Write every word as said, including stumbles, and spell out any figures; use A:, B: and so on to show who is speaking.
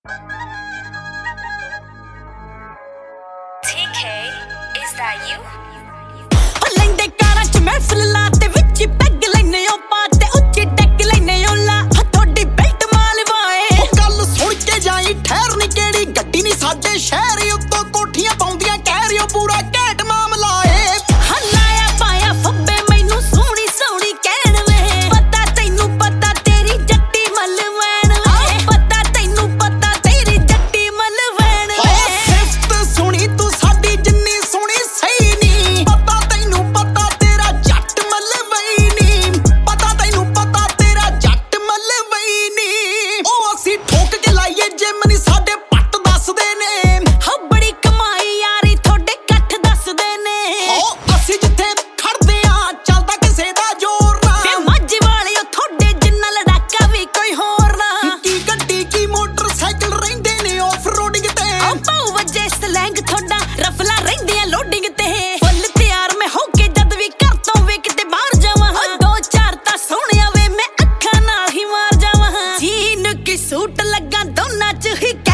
A: T K, is that you?
B: ਲੈਂਦੇ ਕਾਰਾਂ ਚ ਮਹਿਫਿਲ ਲਾ ਤੇ ਵਿੱਚ ਪੈਗ ਲੈਨੇ ਓ ਪਾ ਤੇ ਉੱਚੀ ਡੈਕ ਲੈਨੇ ਓ ਲਾ ਤੁਹਾਡੀ ਬੈਲਟ ਮਾਲ ਵਾਏ
C: ਗੱਲ ਸੁਣ ਕੇ ਜਾਈ ਠਹਿਰ ਨੀ ਕਿਹੜੀ ਗੱਡੀ ਨੀ ਸਾਡੇ ਸ਼ਹਿਰ ਉੱਤੋਂ ਕੋਠੀਆਂ ਪਾਉਂਦੀਆਂ ਕਹਿ ਰਿਓ ਪੂਰਾ ਘੈਂਟ ਮਾਮਲਾ ਏ
B: ਹਲਾਇਆ ਪਾਇਆ ਫੱਬੇ ਮੈਨੂੰ ਸੋਹਣੀ ਸੋਹਣੀ ਕਹਿਣ ਵੇ ਪਤਾ ਤੈਨੂੰ ਪਤਾ ਤੇਰੀ ਜੱਟੀ ਮੱਲ ਵੈਣ ਵੇ ਪਤਾ ਤੈਨੂੰ ਪਤਾ ਤੇਰੀ ਜੱਟੀ ਮੱਲ ਵੈਣ ਵੇ
C: ਸਿਫਤ ਸੁਣੀ ਤੂੰ ਸਾਡੀ ਜਿੰਨੀ ਸੋਹਣੀ ਸਹੀ ਨੀ ਪਤਾ ਤੈਨੂੰ ਪਤਾ ਤੇਰਾ ਜੱਟ ਮੱਲ ਵਈ ਨੀ ਪਤਾ ਤੈਨੂੰ ਪਤਾ ਤੇਰਾ ਜੱਟ ਮੱਲ ਵਈ ਨੀ ਉਹ ਅਸੀਂ ਠੋਕ ਕੇ ਲਾਈਏ ਜਿਮ ਨੀ ਸਾਡੇ ਪੱਟ ਦੱਸਦੇ ਨੇ
B: ਹੋ ਬੜੀ ਕਮਾਈ ਯਾਰੀ ਤੁਹਾਡੇ ਇਕੱਠ ਦੱਸਦੇ ਨੇ
C: ਹੋ ਅਸੀਂ ਜਿੱਥੇ ਖੜਦੇ ਆ ਚੱਲਦਾ ਕਿਸੇ ਦਾ ਜ਼ੋਰ ਨਾ
B: ਵੇ ਮੱਝ ਵਾਲਿਓ ਤੁਹਾਡੇ ਜਿੰਨਾ ਲੜਾਕਾ ਵੀ ਕੋਈ ਹੋਰ ਨਾ
C: ਕੀ ਗੱਡੀ ਕੀ ਮੋਟਰਸਾਈਕਲ ਰਹਿੰਦੇ ਨੇ ਆਫ ਰੋਡਿੰਗ ਤੇ
B: ਆ ਪਾਉ ਵਜੇ ਸਲੈਂਗ ਤੁਹਾਡਾ ਰਫਲਾ ਰਹਿੰਦੇ ਆ ਲੋਡਿੰਗ ਤੇ ਫੁੱਲ ਤਿਆਰ ਮੈਂ ਹੋ ਕੇ ਜਦ ਵੀ ਘਰ ਤੋਂ ਵੇ ਕਿਤੇ ਬਾਹਰ ਜਾਵਾਂ ਦੋ ਚਾਰ ਤਾਂ ਸੋਹਣਿਆ ਵੇ ਮੈਂ ਅੱਖਾਂ ਨਾਲ ਹੀ ਮਾਰ ਜਾਵਾਂ ਜੀਨ ਕੀ ਸੂਟ ਲੱਗਾ ਦੋਨਾਂ ਚ ਹੀ